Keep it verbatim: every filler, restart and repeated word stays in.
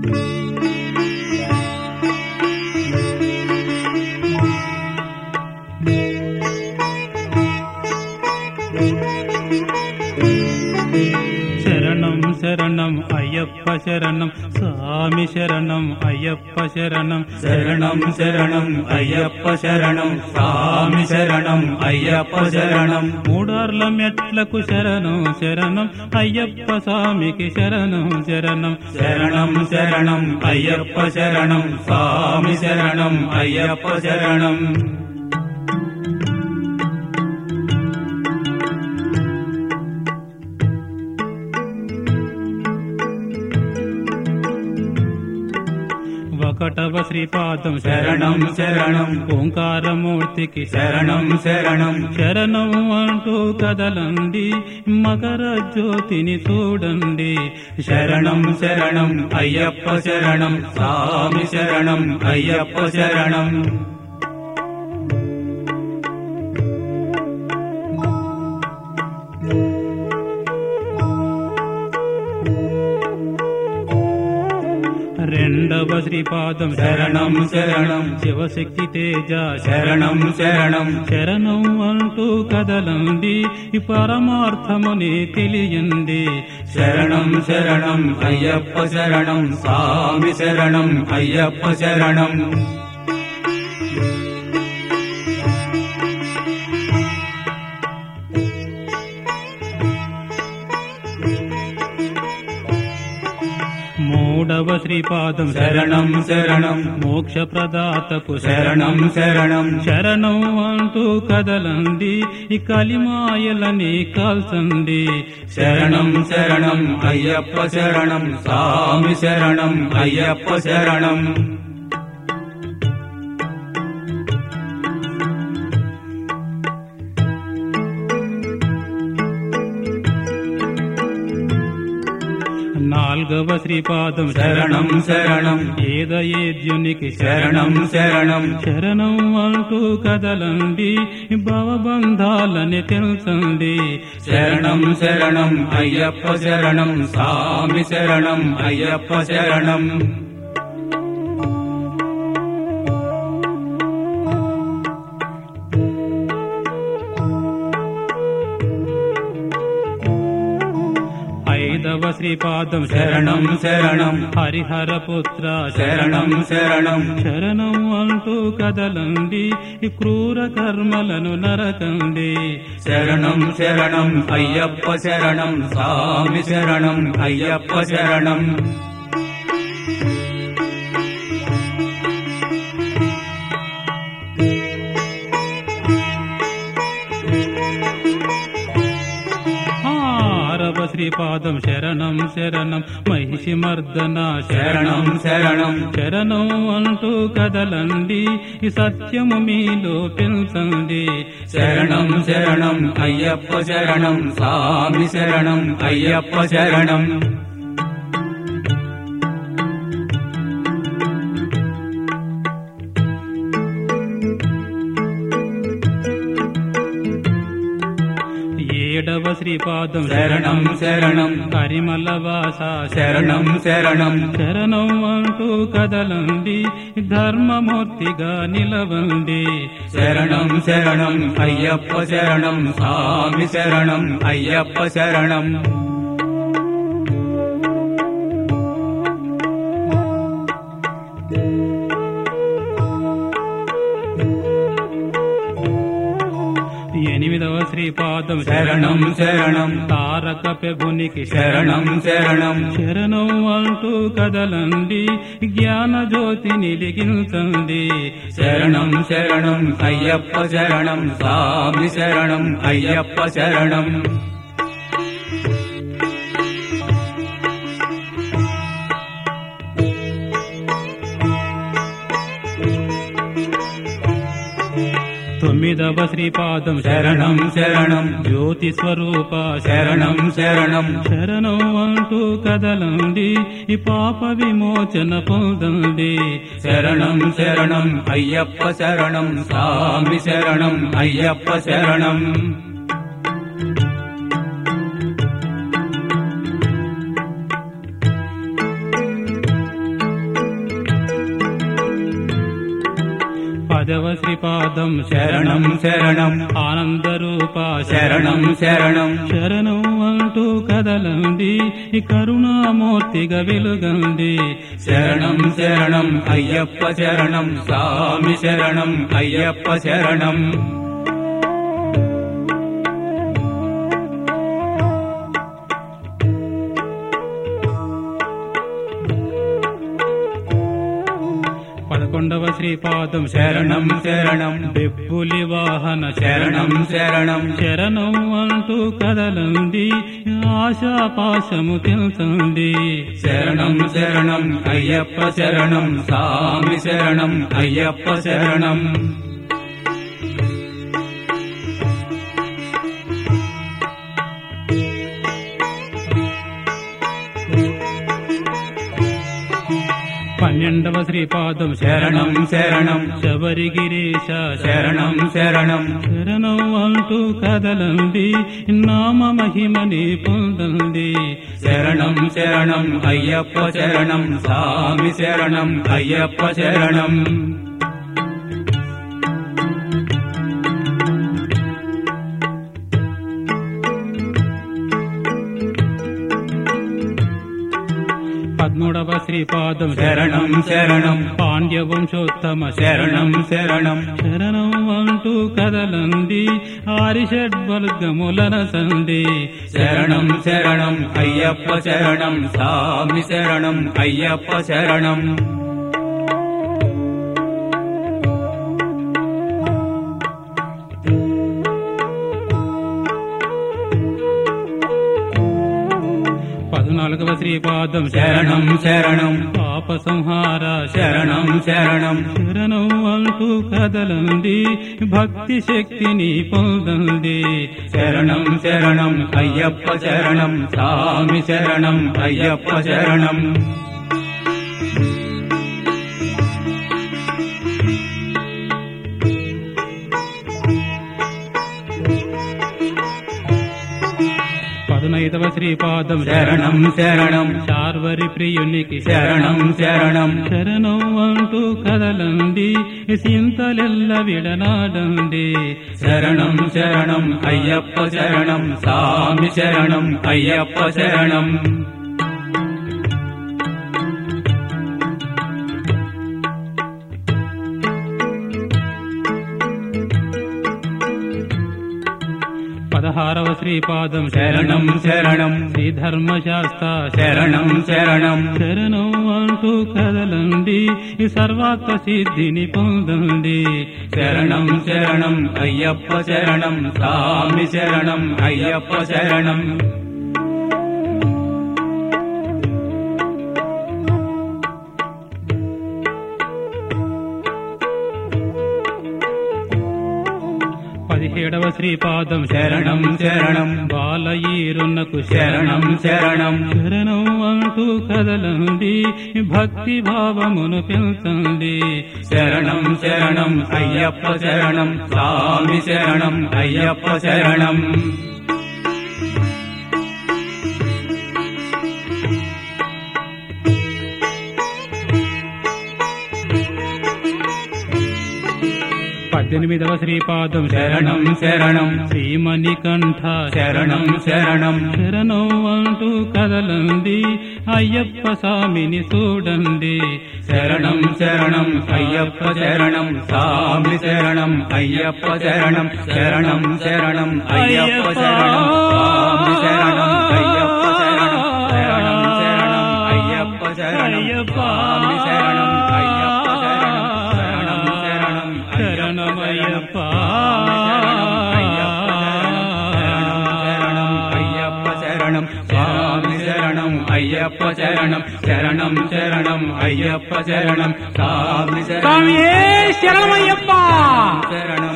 శరణం శరణం అయ్యప్ప శరణం స్వామి శరణం అయ్యప్ప శరణం శరణం శరణం అయ్యప్ప శరణం స్వామి శరణం అయ్యప్ప శరణం మూడార్ల మెట్లకు శరణం శరణం అయ్యప్ప స్వామికి శరణం శరణం శరణం శరణం అయ్యప్ప శరణం స్వామి శరణం అయ్యప్ప శరణం ఒకటవ శ్రీపాదం శరణం శరణం ఓంకారమూర్తికి శరణం శరణం శరణం అంటూ కదలండి మకర జ్యోతిని చూడండి శరణం శరణం అయ్యప్ప శరణం స్వామి శరణం అయ్యప్ప శరణం రెండవ శ్రీపాదం శరణం శరణం శివశక్తి తేజ శరణం శరణం శరణం అంటూ కదలండి పరమార్థముని తెలియండి శరణం శరణం అయ్యప్ప శరణం స్వామి శరణం అయ్యప్ప శరణం మూడవ శ్రీపాదం శరణం శరణం మోక్ష ప్రదాతకు శరణం శరణం శరణం అంటూ కదలండి ఈ కలిమాయలని కాల్చండి శరణం శరణం అయ్యప్ప శరణం స్వామి శరణం అయ్యప్ప శరణం నాల్గవ శ్రీపాదం శరణం శరణం ఏదయేద్యునికి శరణం శరణం శరణం అంటూ కదలండి భవబంధాలని తెలుసండి శరణం శరణం అయ్యప్ప శరణం స్వామి శరణం అయ్యప్ప శరణం ఐదవ శ్రీపాదం శరణం శరణం హరిహర పుత్ర శరణం శరణం శరణం అంటూ కదలండి ఈ క్రూర కర్మలను నరకండి శరణం శరణం అయ్యప్ప శరణం స్వామి శరణం అయ్యప్ప శరణం ఆరవ శ్రీపాదం శరణం శరణం మహిషి మర్దన శరణం శరణం శరణం అంటూ కదలండి ఈ సత్యము మీలో పెంచండి శరణం శరణం అయ్యప్ప శరణం స్వామి శరణం అయ్యప్ప శరణం ఏడవ శ్రీపాదం శరణం శరణం కరిమల వాస శరణం శరణం శరణం అంటూ కదలండి ధర్మమూర్తిగా నిలవండి శరణం శరణం అయ్యప్ప శరణం స్వామి శరణం అయ్యప్ప శరణం ఎనిమిదవ శ్రీపాదం శరణం శరణం తారక పెగునికి శరణం శరణం శరణం అంటూ కదలండి జ్ఞాన జ్యోతి నిలిగించండి శరణం శరణం అయ్యప్ప శరణం స్వామి శరణం అయ్యప్ప శరణం తొమ్మిదవ శ్రీపాదం శరణం శరణం జ్యోతి స్వరూప శరణం శరణం శరణం అంటూ కదలండి ఈ పాప విమోచన పొందండి శరణం శరణం అయ్యప్ప శరణం స్వామి శరణం అయ్యప్ప శరణం పదవ శ్రీపాదం శరణం శరణం ఆనందరూప శరణం శరణం శరణం అంటూ కదలండి కరుణామూర్తిగా వెలుగండి శరణం శరణం అయ్యప్ప శరణం స్వామి శరణం అయ్యప్ప శరణం పదకొండవ శ్రీపాదం శరణం శరణం బెప్పులి వాహన శరణం శరణం శరణం అంటూ కదలండి ఆశాపాశము తెలుసండి శరణం శరణం అయ్యప్ప శరణం స్వామి శరణం అయ్యప్ప శరణం పన్నెండవ శ్రీపాదం శరణం శరణం శబరిగిరీశ శరణం శరణం శరణం అంటూ కదలండి నామ మహిమని పొందండి శరణం శరణం అయ్యప్ప శరణం స్వామి శరణం అయ్యప్ప శరణం పద్మూడవ శ్రీపాదం శరణం శరణం పాండ్య వంశోత్తమ శరణం శరణం శరణం అంటూ కదలండి ఆరిషడ్వర్గములన సండి శరణం శరణం అయ్యప్ప శరణం స్వామి శరణం అయ్యప్ప శరణం పద్నాలుగవ శ్రీపాదం శరణం శరణం పాప సంహార శరణం శరణం శరణం అంటూ కదలండి భక్తి శక్తిని పొందండి శరణం శరణం అయ్యప్ప శరణం స్వామి శరణం అయ్యప్ప శరణం పదునైదవ శ్రీపాదం శరణం శరణం శార్వరి ప్రియునికి శరణం శరణం శరణం అంటూ కదలండి చింతలెల్ల విడనాడండి శరణం శరణం అయ్యప్ప శరణం స్వామి శరణం అయ్యప్ప శరణం పదహారవ శ్రీపాదం శరణం శరణం శ్రీధర్మశాస్త్ర శరణం శరణం శరణం అంటూ కదలండి సర్వాత్మ సిద్ధిని పొందండి శరణం శరణం అయ్యప్ప శరణం స్వామి శరణం అయ్యప్ప శరణం పదిహేడవ శ్రీపాదం శరణం శరణం బాలయీరునకు శరణం శరణం శరణం అంటూ కదలండి భక్తి భావమును పెంచండి శరణం శరణం అయ్యప్ప శరణం స్వామి శరణం అయ్యప్ప శరణం పద్దెనిమిదవ శ్రీపాదం శరణం శరణం శ్రీమణికంఠ శరణం శరణం శరణం అంటూ కదలండి అయ్యప్ప స్వామిని చూడండి శరణం శరణం అయ్యప్ప శరణం స్వామి శరణం అయ్యప్ప శరణం శరణం శరణం అయ్యప్ప శరణం స్వామి శరణం అయ్యప్ప శరణం శరణం శరణం అయ్యప్ప శరణం స్వామి శరణం అయ్యప్ప శరణం శరణం శరణం శరణమయ్యప్ప అయ్యప్ప శరణం స్వామి శరణం అయ్యప్ప శరణం శరణం శరణం అయ్యప్ప శరణం స్వామి శరణం స్వామియే శరణమయ్యప్ప శరణం